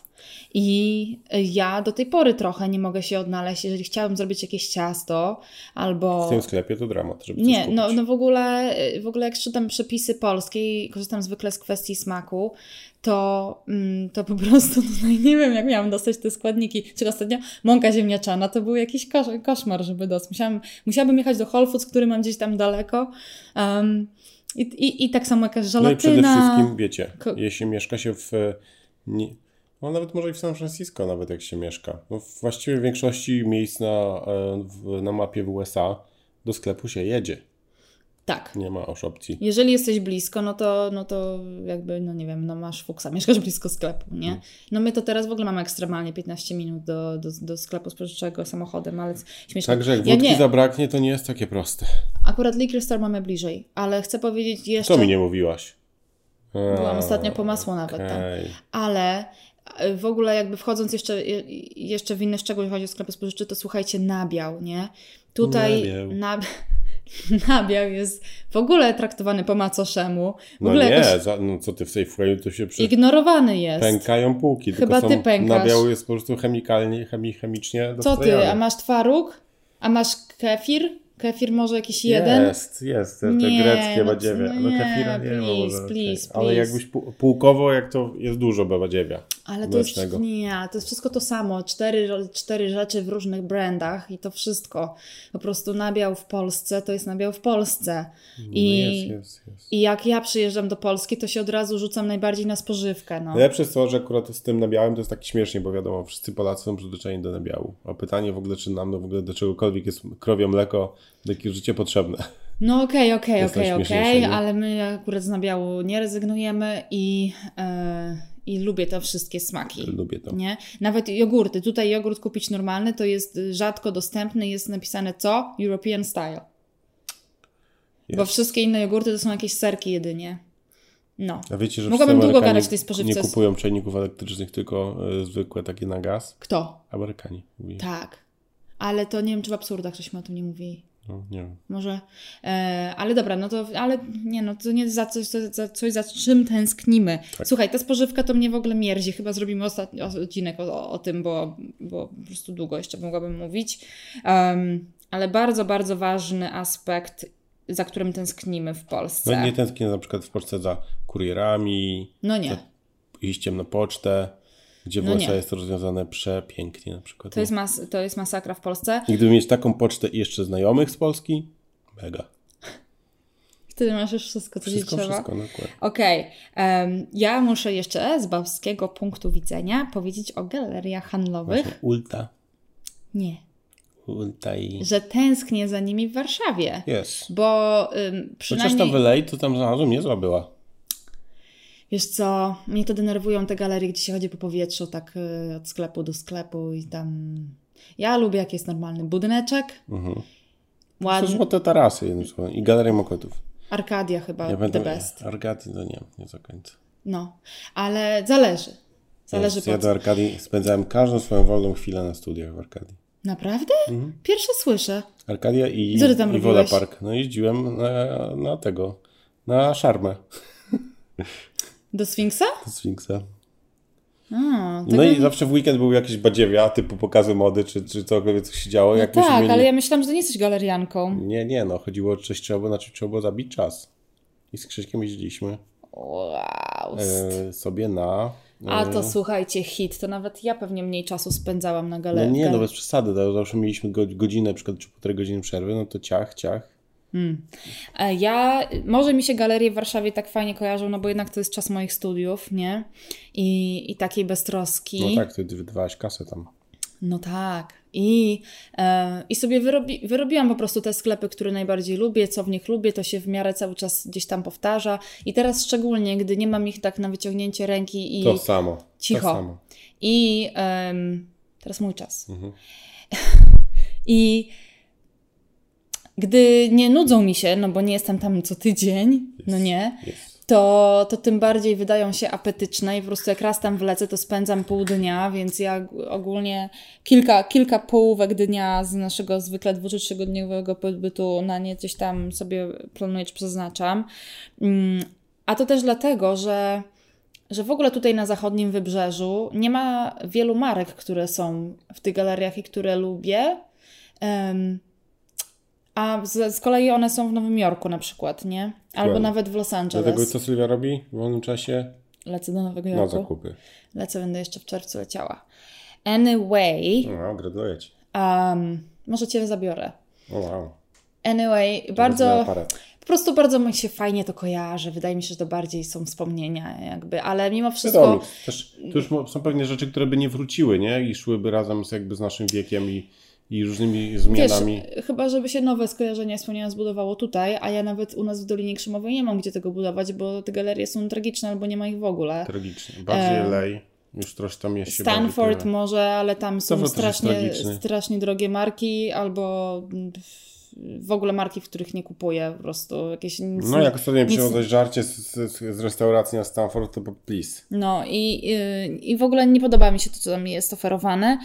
I ja do tej pory trochę nie mogę się odnaleźć, jeżeli chciałabym zrobić jakieś ciasto albo... W tym sklepie to dramat, żeby Nie, coś kupić. no, no w ogóle, w ogóle jak czytam przepisy polskie i korzystam zwykle z kwestii smaku, to, to po prostu tutaj nie wiem, jak miałam dostać te składniki. Czy ostatnio mąka ziemniaczana to był jakiś kosz, koszmar, żeby dostać. Musiałam, musiałabym jechać do Whole Foods, który mam gdzieś tam daleko. Um, i, i, I tak samo jakaś żelatyna. No i przede wszystkim, wiecie, Ko- jeśli mieszka się w... Nie, no nawet może i w San Francisco, nawet jak się mieszka. No właściwie w większości miejsc na, w, na mapie w U S A do sklepu się jedzie. Tak. Nie ma już opcji. Jeżeli jesteś blisko, no to, no to jakby, no nie wiem, no masz fuksa, mieszkasz blisko sklepu, nie? Hmm. No my to teraz w ogóle mamy ekstremalnie piętnaście minut do, do, do sklepu spożywczego samochodem, ale śmieszne. Także jak wódki ja zabraknie, to nie jest takie proste. Akurat liquor store mamy bliżej, ale chcę powiedzieć jeszcze... Co mi nie mówiłaś? A, byłam ostatnio po masło nawet okay. tam. Ale w ogóle jakby wchodząc jeszcze, jeszcze w inne szczegóły, jeśli chodzi o sklepy spożywcze, to słuchajcie, nabiał, nie? Tutaj nabiał. Na... nabiał jest w ogóle traktowany po macoszemu. W no ogóle nie, jakoś... za, no co ty w Safewayu to się przy... ignorowany jest. Pękają półki. Chyba tylko ty pękasz. Nabiał jest po prostu chemikalnie, chemi, chemicznie Co ty, a masz twaróg? A masz kefir? Kefir może jakiś jeden? Jest, jest, te, te nie, greckie no, badziewie. No, no nie, kefira nie please, ma może. Please, please. Ale jakbyś półkowo, jak to jest dużo badziewia. Ale to jest, nie, to jest wszystko to samo. Cztery, cztery rzeczy w różnych brandach i to wszystko. Po prostu nabiał w Polsce, to jest nabiał w Polsce. I, no jest, jest, jest. I jak ja przyjeżdżam do Polski, to się od razu rzucam najbardziej na spożywkę. No. Najlepsze jest to, że akurat z tym nabiałem to jest tak śmiesznie, bo wiadomo, wszyscy Polacy są przyzwyczajeni do nabiału. A pytanie w ogóle, czy nam w ogóle do czegokolwiek jest krowie mleko, do jakiego życie potrzebne. No okej, okej, okej, okej, ale my akurat z nabiału nie rezygnujemy i, yy, i lubię te wszystkie smaki. Lubię to. Nie? Nawet jogurty. Tutaj jogurt kupić normalny to jest rzadko dostępny, jest napisane co? European style. Jest. Bo wszystkie inne jogurty to są jakieś serki jedynie. No. A wiecie, że mogłabym długo gadać w tej spożywce. Nie kupują czajników elektrycznych, tylko y, zwykłe takie na gaz? Kto? Amerykanie. Mówi. Tak. Ale to nie wiem, czy w absurdach żeśmy o tym nie mówili. No, nie wiem. Może, e, ale dobra, no to, ale nie, no to nie za coś, za coś, za czym tęsknimy. Tak. Słuchaj, ta spożywka to mnie w ogóle mierzi. Chyba zrobimy ostatni odcinek o, o tym, bo, bo po prostu długo jeszcze mogłabym mówić. Um, ale bardzo, bardzo ważny aspekt, za którym tęsknimy w Polsce. No nie tęsknię na przykład w Polsce za kurierami. No nie. Iściem na pocztę. Gdzie w no U S A nie. jest to rozwiązane przepięknie na przykład. To jest, mas, to jest masakra w Polsce. I gdyby mieć taką pocztę i jeszcze znajomych z Polski, mega. Wtedy masz już wszystko, co wszystko, ci trzeba. Wszystko, wszystko. Okej. Okay. Um, ja muszę jeszcze z babskiego punktu widzenia powiedzieć o galeriach handlowych. Właśnie Ulta. Nie. Ulta i... Że tęsknię za nimi w Warszawie. Jest. Bo um, przynajmniej... Chociaż ta Wylej, to tam znalazłem, niezła była. Wiesz co, mnie to denerwują te galerie, gdzie się chodzi po powietrzu, tak y, od sklepu do sklepu i tam... Ja lubię, jak jest normalny budyneczek. Mhm. Ładny. To są złote tarasy, jednym słowem. I Galeria Mokotów. Arkadia chyba, ja the będę, best. Arkadii to nie, nie do końca. No, ale zależy. Zależy ja, ja do Arkadii spędzałem każdą swoją wolną chwilę na studiach w Arkadii. Naprawdę? Mhm. Pierwsze słyszę. Arkadia i, Co ty tam i Woda Park. No jeździłem na, na tego, na Szarmę. Do Sfinksa? Do Sfinksa. A, no i zawsze w weekend były jakieś badziewia, typu pokazy mody, czy, czy cokolwiek, co się działo. No jak tak, mieli... ale ja myślałam, że nie jesteś galerianką. Nie, nie, no chodziło o coś, trzeba było, na czym trzeba było zabić czas. I z Krzyśkiem jeździliśmy wow. e, sobie na... E... A to słuchajcie, hit, to nawet ja pewnie mniej czasu spędzałam na galerii. No nie, no bez przesady, to zawsze mieliśmy godzinę, na przykład czy półtorej godziny przerwy, no to ciach, ciach. Hmm. Ja, może mi się galerie w Warszawie tak fajnie kojarzą, no bo jednak to jest czas moich studiów, nie? I, i takiej beztroski. No tak, ty wydawałaś kasę tam. No tak. I, e, i sobie wyrobi, wyrobiłam po prostu te sklepy, które najbardziej lubię, co w nich lubię, to się w miarę cały czas gdzieś tam powtarza. I teraz szczególnie, gdy nie mam ich tak na wyciągnięcie ręki i... To samo. Cicho. To samo. I um, teraz mój czas. Mhm. I gdy nie nudzą mi się, no bo nie jestem tam co tydzień, yes. no nie, yes. to, to tym bardziej wydają się apetyczne i po prostu jak raz tam wlecę, to spędzam pół dnia, więc ja ogólnie kilka, kilka połówek dnia z naszego zwykle dwu- czy trzygodniowego pobytu na nie gdzieś tam sobie planuję czy przeznaczam. A to też dlatego, że że w ogóle tutaj na zachodnim wybrzeżu nie ma wielu marek, które są w tych galeriach i które lubię. Um, a z, z kolei one są w Nowym Jorku na przykład, nie? Albo Słuchaj, nawet w Los Angeles. Dlatego co Sylwia robi w wolnym czasie? Lecę do Nowego Jorku. Na zakupy. Lecę, będę jeszcze w czerwcu leciała. Anyway. No, gratuluję Ci. Um, może Cię zabiorę. O wow. Anyway, to bardzo... Po prostu bardzo mi się fajnie to kojarzy. Wydaje mi się, że to bardziej są wspomnienia jakby, ale mimo wszystko... Wiadomo, też, to już są pewnie rzeczy, które by nie wróciły, nie? I szłyby razem z, jakby z naszym wiekiem i, i różnymi zmianami. Wiesz, chyba żeby się nowe skojarzenie wspomnienia zbudowało tutaj, a ja nawet u nas w Dolinie Krzemowej nie mam gdzie tego budować, bo te galerie są tragiczne albo nie ma ich w ogóle. Tragiczne. Bardziej L A. E... Już troszkę tam jest się Stanford może, ale tam są Stanford strasznie, strasznie drogie marki albo... w ogóle marki, w których nie kupuję po prostu jakieś... Nic, no jak ostatnio nic... przyjąłeś żarcie z, z, z restauracji na Stanford, to please. No i, i, i w ogóle nie podoba mi się to, co tam jest oferowane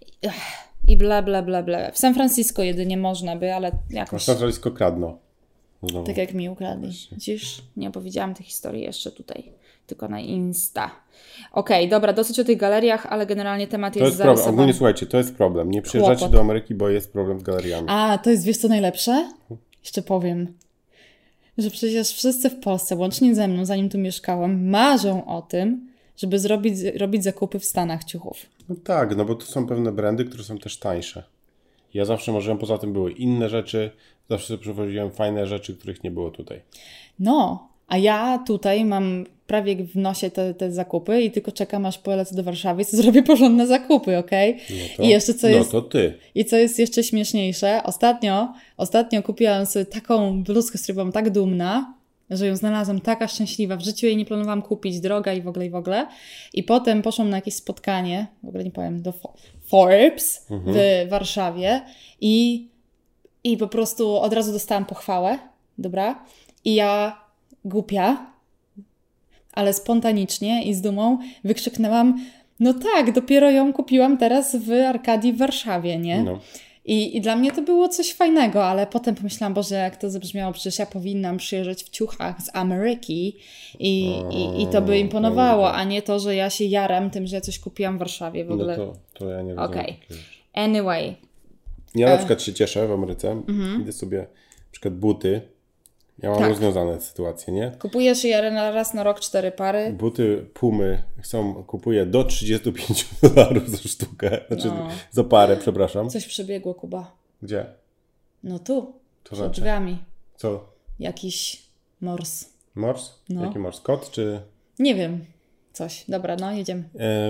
i bla bla bla bla. W San Francisco jedynie można by, ale jakoś... W San Francisco kradną. Znowu. Tak jak mi ukradli. Widzisz? Nie opowiedziałam tej historii jeszcze tutaj, tylko na Insta. Okej, okay, dobra, dosyć o tych galeriach, ale generalnie temat to jest, jest zarysowany. problem. Ogólnie słuchajcie, to jest problem. Nie przyjeżdżacie Kłopot. do Ameryki, bo jest problem z galeriami. A, to jest, wiesz co najlepsze? Jeszcze powiem, że przecież wszyscy w Polsce, łącznie ze mną, zanim tu mieszkałam, marzą o tym, żeby zrobić, robić zakupy w Stanach ciuchów. No tak, no bo tu są pewne brandy, które są też tańsze. Ja zawsze marzyłem, poza tym były inne rzeczy, zawsze sobie przywoziłem fajne rzeczy, których nie było tutaj. No, a ja tutaj mam prawie w nosie te, te zakupy i tylko czekam, aż polecę do Warszawy i sobie zrobię porządne zakupy, okej? Okay? No to, I jeszcze co no jest, to ty. I co jest jeszcze śmieszniejsze, ostatnio, ostatnio kupiłam sobie taką bluzkę, z której byłam tak dumna, że ją znalazłam, taka szczęśliwa. W życiu jej nie planowałam kupić, droga i w ogóle, i w ogóle. I potem poszłam na jakieś spotkanie, w ogóle nie powiem, do Forbes mhm. w Warszawie i, i po prostu od razu dostałam pochwałę, dobra? I ja, głupia, ale spontanicznie i z dumą wykrzyknęłam, no tak, dopiero ją kupiłam teraz w Arkadii w Warszawie, nie? No. I, I dla mnie to było coś fajnego, ale potem pomyślałam, Boże, jak to zabrzmiało, przecież ja powinnam przyjeżdżać w ciuchach z Ameryki i, o, i, i to by imponowało, no, a nie to, że ja się jaram tym, że ja coś kupiłam w Warszawie w ogóle. No to, to ja nie wiem. Okej. Okay. Anyway. Ja na przykład się cieszę w Ameryce, mm-hmm. idę sobie na przykład buty. Ja mam tak. rozwiązane sytuacje, nie? Kupujesz je raz na rok cztery pary. Buty Pumy są, kupuję do trzydzieści pięć dolarów za sztukę. Znaczy no. za parę, przepraszam. Coś przebiegło, Kuba. Gdzie? No tu. To przed znaczy? drzwiami. Co? Jakiś mors. Mors? No. Jaki mors? Kot czy... Nie wiem. Coś. Dobra, no jedziemy.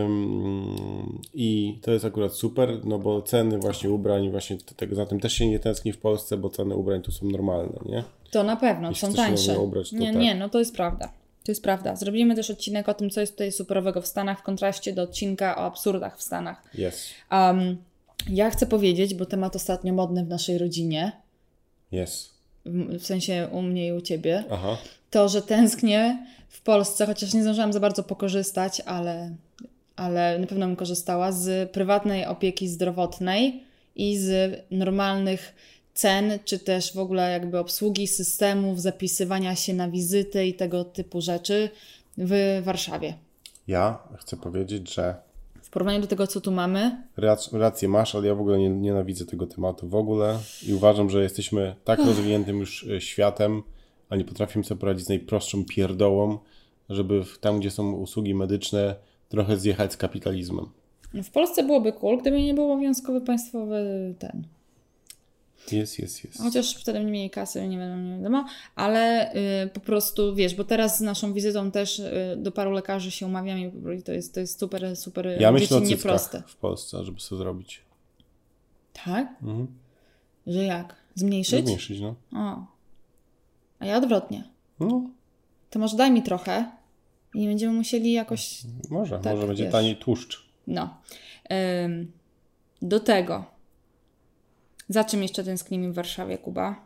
Um, I to jest akurat super, no bo ceny właśnie ubrań, właśnie tego, za tym też się nie tęskni w Polsce, bo ceny ubrań tu są normalne, nie? To na pewno, Jeśli są tańsze. Ubrać, to nie, tak. nie, no to jest prawda. To jest prawda. Zrobimy też odcinek o tym, co jest tutaj superowego w Stanach w kontraście do odcinka o absurdach w Stanach. Yes. Um, ja chcę powiedzieć, bo temat ostatnio modny w naszej rodzinie. Yes. W, w sensie u mnie i u ciebie. Aha. To, że tęsknię w Polsce, chociaż nie zdążyłam za bardzo pokorzystać, ale, ale na pewno bym korzystała z prywatnej opieki zdrowotnej i z normalnych cen, czy też w ogóle jakby obsługi systemów, zapisywania się na wizyty i tego typu rzeczy w Warszawie. Ja chcę powiedzieć, że w porównaniu do tego, co tu mamy... Rac- rację masz, ale ja w ogóle nie, nienawidzę tego tematu w ogóle i uważam, że jesteśmy tak rozwiniętym już światem, a nie potrafimy sobie poradzić z najprostszą pierdołą, żeby tam, gdzie są usługi medyczne, trochę zjechać z kapitalizmem. W Polsce byłoby cool, gdyby nie był obowiązkowy państwowy ten... Jest, jest, jest. Chociaż wtedy nie mieli kasy, nie wiadomo, nie wiadomo, ale y, po prostu, wiesz, bo teraz z naszą wizytą też y, do paru lekarzy się umawiamy i to jest, to jest super, super ja myślę o dziecinnie proste. w Polsce, żeby sobie zrobić. Tak? Mhm. Że jak? Zmniejszyć? Zmniejszyć, no. O. A ja odwrotnie. No. To może daj mi trochę i nie będziemy musieli jakoś... Może, tak, może będzie wiesz. taniej tłuszcz. No. Ym, do tego. Za czym jeszcze tęsknimy w Warszawie, Kuba?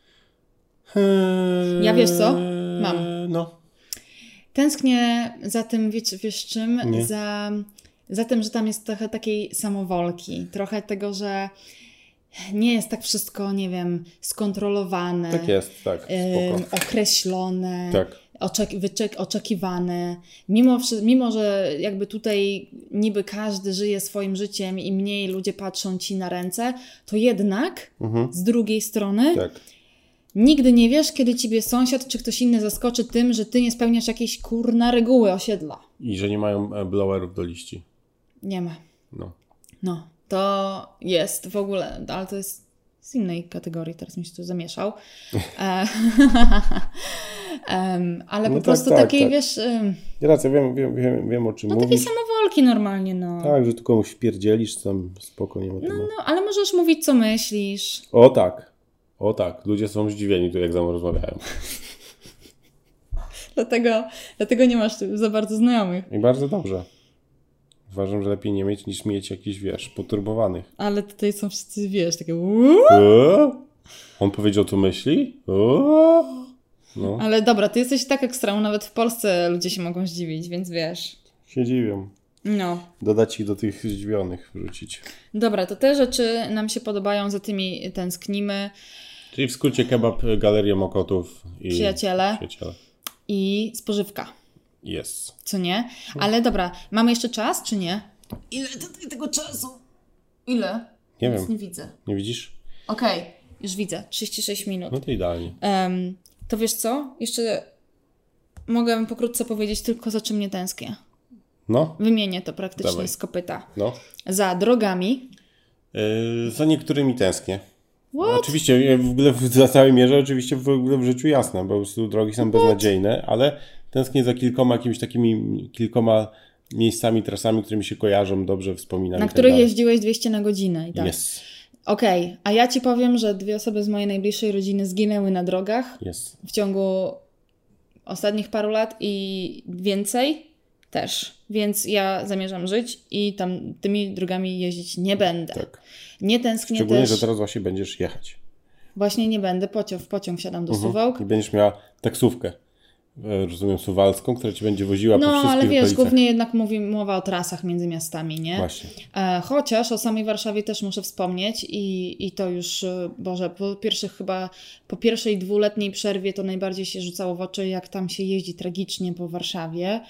Eee, Ja wiesz co? Mam. No. Tęsknię za tym, wiesz, wiesz czym? Nie. Za, za tym, że tam jest trochę takiej samowolki. Trochę tego, że nie jest tak wszystko, nie wiem, skontrolowane. Tak jest, tak. Ym, Spoko. określone. Tak. Oczek- wyczek- oczekiwane. Mimo, wszy- mimo, że jakby tutaj niby każdy żyje swoim życiem i mniej ludzie patrzą ci na ręce, to jednak Mhm. z drugiej strony Tak. nigdy nie wiesz, kiedy ciebie sąsiad czy ktoś inny zaskoczy tym, że ty nie spełniasz jakiejś kurna reguły osiedla. I że nie mają e, blowerów do liści. Nie ma. No. No, to jest w ogóle, ale to jest z innej kategorii, teraz mi się tu zamieszał. E, em, ale No po tak, prostu tak, takiej, tak. wiesz, em, Racja, wiem, wiem, wiem, wiem o czym no takiej mówisz. samowolki normalnie, no. Tak, że tu komuś wpierdzielisz, tam spoko, nie ma No, tematu. no, ale możesz mówić, co myślisz. O tak, o tak. Ludzie są zdziwieni tu, jak ze mną rozmawiają. Dlatego, dlatego nie masz tu za bardzo znajomych. I bardzo dobrze. Uważam, że lepiej nie mieć, niż mieć jakichś, wiesz, poturbowanych. Ale tutaj są wszyscy, wiesz, takie uuu. O? On powiedział, co myśli? O? No, Ale dobra, ty jesteś tak ekstremą, nawet w Polsce ludzie się mogą zdziwić, więc wiesz. się dziwią. No. Dodać ich do tych zdziwionych wrzucić. Dobra, to te rzeczy nam się podobają, za tymi tęsknimy. Czyli w skrócie kebab, Galeria Mokotów i Przyjaciele. przyjaciele. I spożywka, Jest. co nie? Ale dobra, mamy jeszcze czas, czy nie? Ile tutaj tego czasu? Ile? Nie Nic wiem. nie widzę. Nie widzisz? Okej, już widzę. trzydzieści sześć minut. No to idealnie. Um, to wiesz co? Jeszcze mogę pokrótce powiedzieć tylko, za czym nie tęsknię. No, Wymienię to praktycznie Dawaj. z kopyta. no. Za drogami. Yy, za niektórymi tęsknię. What? Oczywiście, w ogóle w za całej mierze, oczywiście w ogóle w życiu jasne, bo po prostu drogi są beznadziejne, ale tęsknię za kilkoma jakimiś takimi, kilkoma miejscami, trasami, które mi się kojarzą, dobrze wspominam. Na i tak których dalej. jeździłeś dwieście na godzinę i tak. Jest, Okej, a ja Ci powiem, że dwie osoby z mojej najbliższej rodziny zginęły na drogach jest. w ciągu ostatnich paru lat i więcej też. Więc ja zamierzam żyć i tam tymi drogami jeździć nie będę. Tak. Nie tęsknię Szczególnie, też. że teraz właśnie będziesz jechać. Właśnie nie będę. Pociąg, w pociąg siadam do Suwałk. I będziesz miała taksówkę, e, rozumiem, suwalską, która ci będzie woziła po No, wszystkich ale wiesz, okolicach. głównie jednak mówi mowa o trasach między miastami, nie? Właśnie. E, chociaż o samej Warszawie też muszę wspomnieć i, i to już, e, Boże, po pierwszych chyba, po pierwszej dwuletniej przerwie to najbardziej się rzucało w oczy, jak tam się jeździ tragicznie po Warszawie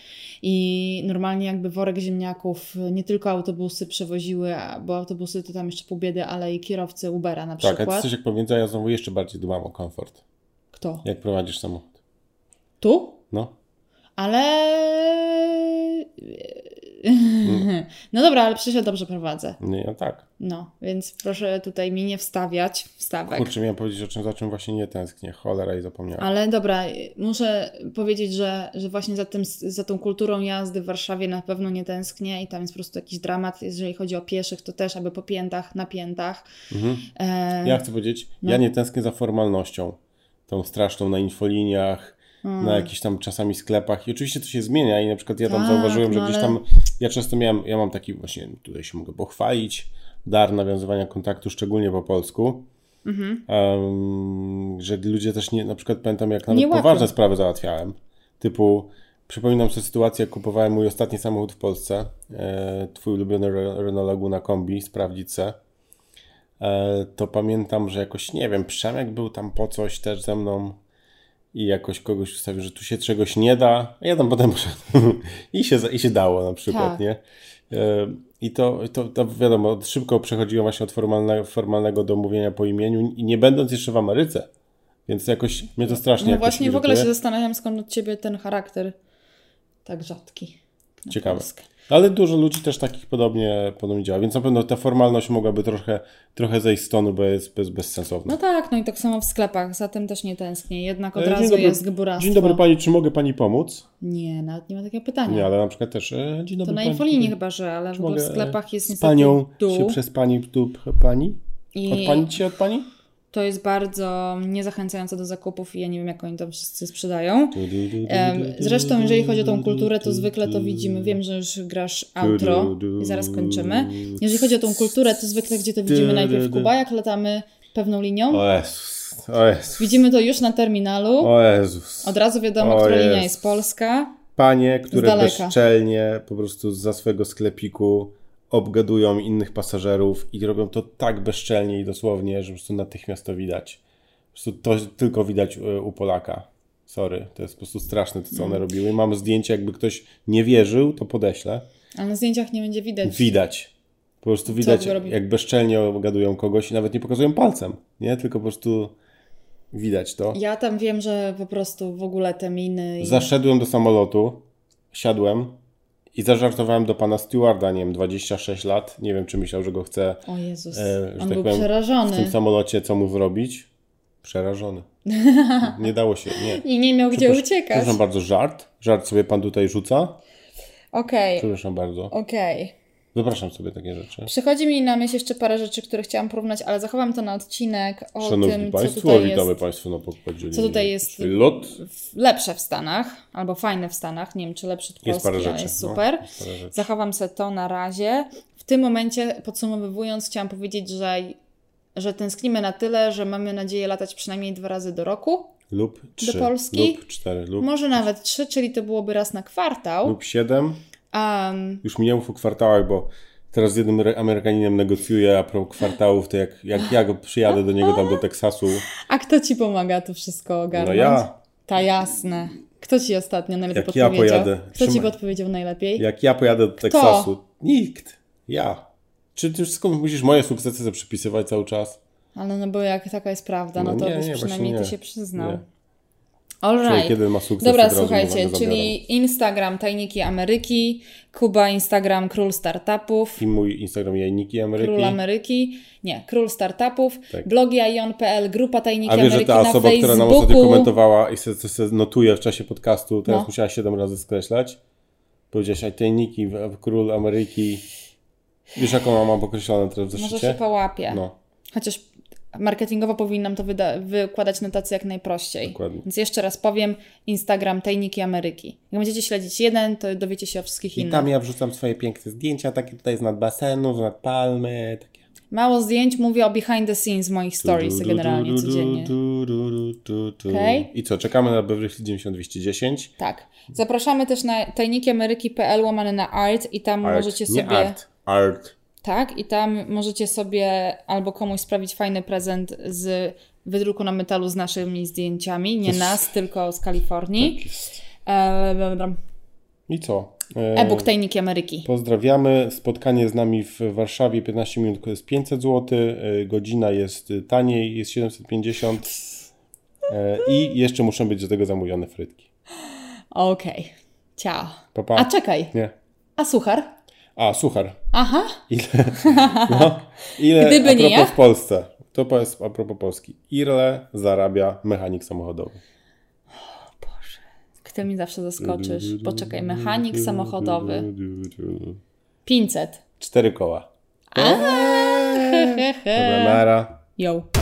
i normalnie jakby worek ziemniaków, nie tylko autobusy przewoziły, a- bo autobusy to tam jeszcze pół biedy, ale i kierowcy Ubera na Tak, a ty przykład. coś jak pomiędzy, a ja znowu jeszcze bardziej dbam o komfort. Kto? Jak prowadzisz samochód. Tu? No. Ale... No dobra, ale przecież ja dobrze prowadzę. Nie, no tak. No, więc proszę tutaj mi nie wstawiać wstawek. Kurczę, miałem powiedzieć o czym, za czym właśnie nie tęsknię. Cholera i zapomniałem. Ale dobra, muszę powiedzieć, że, że właśnie za, tym, za tą kulturą jazdy w Warszawie na pewno nie tęsknię i tam jest po prostu jakiś dramat. Jeżeli chodzi o pieszych, to też aby po piętach, na piętach. Mhm. E... Ja chcę powiedzieć, no. ja nie tęsknię za formalnością. Tą straszną na infoliniach, Hmm. na jakichś tam czasami sklepach. I oczywiście to się zmienia i na przykład ja tam Tak, zauważyłem, że no gdzieś ale- tam, ja często miałem, ja mam taki właśnie, tutaj się mogę pochwalić, dar nawiązywania kontaktu, szczególnie po polsku. Mhm. Um, że ludzie też nie, na przykład pamiętam, jak nawet Nie łapią. poważne sprawy załatwiałem. Typu, przypominam sobie sytuację, jak kupowałem mój ostatni samochód w Polsce, e, twój ulubiony Re- Renault Laguna Kombi, sprawdzić se. E, to pamiętam, że jakoś, nie wiem, Przemek był tam po coś też ze mną i jakoś kogoś ustawił, że tu się czegoś nie da. A ja tam potem poszedłem i się, i się dało na przykład, Tak. nie? E, I to, to, to wiadomo, szybko przechodziłem właśnie od formalne, formalnego do mówienia po imieniu i nie będąc jeszcze w Ameryce. Więc jakoś mnie to strasznie No jakoś właśnie w ogóle się irytuje. zastanawiam, skąd od Ciebie ten charakter tak rzadki. Ciekawe. Polskę. Ale dużo ludzi też takich podobnie, podobnie działa, więc na pewno ta formalność mogłaby trochę, trochę zejść z tonu, bo jest bez, bezsensowna. No tak, no i tak samo w sklepach, za tym też nie tęsknię. Jednak od razu dobry, jest gburastwo. Dzień dobry pani, czy mogę pani pomóc? Nie, nawet nie ma takiego pytania. Nie, ale na przykład też, e, dzień dobry to na pani. infolinii chyba, że, ale w, w sklepach jest z niestety panią dół. się przez pani, tu pani? I... Odpanić się od pani? To jest bardzo niezachęcające do zakupów i ja nie wiem, jak oni to wszyscy sprzedają. Zresztą, jeżeli chodzi o tą kulturę, to zwykle to widzimy. Wiem, że już grasz outro i zaraz kończymy. Jeżeli chodzi o tą kulturę, to zwykle gdzie to widzimy najpierw w Kuba, jak latamy pewną linią. O Jezus, o Jezus. Widzimy to już na terminalu. O Jezus. Od razu wiadomo, o która Jezus. linia jest polska. Panie, które bezczelnie po prostu za swojego sklepiku obgadują innych pasażerów i robią to tak bezczelnie i dosłownie, że po prostu natychmiast to widać. Po prostu to tylko widać u Polaka. Sorry, to jest po prostu straszne to, co one robiły. Mam zdjęcie, jakby ktoś nie wierzył, to podeślę. Ale na zdjęciach nie będzie widać. Widać. Po prostu widać, jak bezczelnie obgadują kogoś i nawet nie pokazują palcem, nie? Tylko po prostu widać to. Ja tam wiem, że po prostu w ogóle te miny... I... Zaszedłem do samolotu, siadłem i zażartowałem do pana stewarda, nie wiem, dwadzieścia sześć lat. Nie wiem, czy myślał, że go chce... O Jezus, e, on tak był powiem, przerażony. w tym samolocie, co mu zrobić. Przerażony. Nie dało się, nie. I nie miał gdzie uciekać. Przepraszam bardzo, żart. Żart sobie pan tutaj rzuca. Okej. Okay. Przepraszam bardzo. Okej. Okay. Zapraszam sobie takie rzeczy. Przychodzi mi na myśl jeszcze parę rzeczy, które chciałam porównać, ale zachowam to na odcinek o Szanowni tym, Państwo, co tutaj witamy jest, Państwa na pokładzie. Co tutaj jest lot. lepsze w Stanach, albo fajne w Stanach. Nie wiem, czy lepsze od Polski, jest parę rzeczy, ale jest super. No, jest parę rzeczy. Zachowam sobie to na razie. W tym momencie, podsumowując, chciałam powiedzieć, że, że tęsknimy na tyle, że mamy nadzieję latać przynajmniej dwa razy do roku. Lub trzy. Do Polski. Lub cztery. Lub Może nawet trzy, czyli to byłoby raz na kwartał. Lub siedem. Um, Już mi nie mów o kwartałach, bo teraz z jednym Amerykaninem negocjuję a propos kwartałów, to jak, jak ja go przyjadę do niego tam do Teksasu. A kto ci pomaga to wszystko ogarnąć? No ja. Ta jasne. Kto ci ostatnio najlepiej jak podpowiedział? Ja pojadę. Kto Trzymaj. ci podpowiedział najlepiej? Jak ja pojadę do Teksasu? Kto? Nikt. Ja. Czy ty wszystko musisz moje sukcesy przypisywać cały czas? Ale no bo jak taka jest prawda, no, no to nie, byś nie, przynajmniej ty się przyznał. Nie. All right. Kiedy ma sukces, dobra, słuchajcie, czyli Instagram Tajniki Ameryki, Kuba Instagram Król Startupów. I mój Instagram Jajniki Ameryki. Król Ameryki, nie, Król Startupów, tak. blog jaion kropka p l, grupa Tajniki A wiesz, Ameryki że ta na osoba, Facebooku. która nam ostatnio komentowała i se, se, se notuje w czasie podcastu, teraz no. musiała siedem razy skreślać. Powiedziałaś, a Tajniki, Król Ameryki. Wiesz, jaką mam określone teraz w zeszycie? Może się połapie. No. Chociaż marketingowo powinnam to wyda- wykładać na tacy jak najprościej. Dokładnie. Więc jeszcze raz powiem, Instagram Tajniki Ameryki. Jak będziecie śledzić jeden, to dowiecie się o wszystkich I innych. I tam ja wrzucam swoje piękne zdjęcia, takie tutaj z nad basenu, z nad palmy, takie. Mało zdjęć, mówię o behind the scenes moich stories du, du, generalnie du, du, codziennie. Du, du, du, du, du. Okay? I co, czekamy na Beverly Hills dziewięćdziesiąt dwieście dziesięć? Tak. Zapraszamy też na tajniki ameryki kropka p l łamane na art i tam art, możecie sobie... Nie art, art. Tak, i tam możecie sobie albo komuś sprawić fajny prezent z wydruku na metalu z naszymi zdjęciami. Nie nas, tylko z Kalifornii. Tak jest. E, I co? E-book Tajniki Ameryki. Pozdrawiamy. Spotkanie z nami w Warszawie piętnaście minut jest pięćset złotych. Godzina jest taniej, jest siedemset pięćdziesiąt. I jeszcze muszą być do tego zamówione frytki. Okej. Okay. Ciao. Pa, pa. A czekaj. Nie. A suchar? A, suchar. Aha. Ile, no, ile Gdyby a propos nie ja? w Polsce, to jest a propos Polski, ile zarabia mechanik samochodowy? O Boże, ty mi zawsze zaskoczysz. Poczekaj, mechanik samochodowy. pięćset. Cztery koła. Aaaa. Dobra, nara. Yo.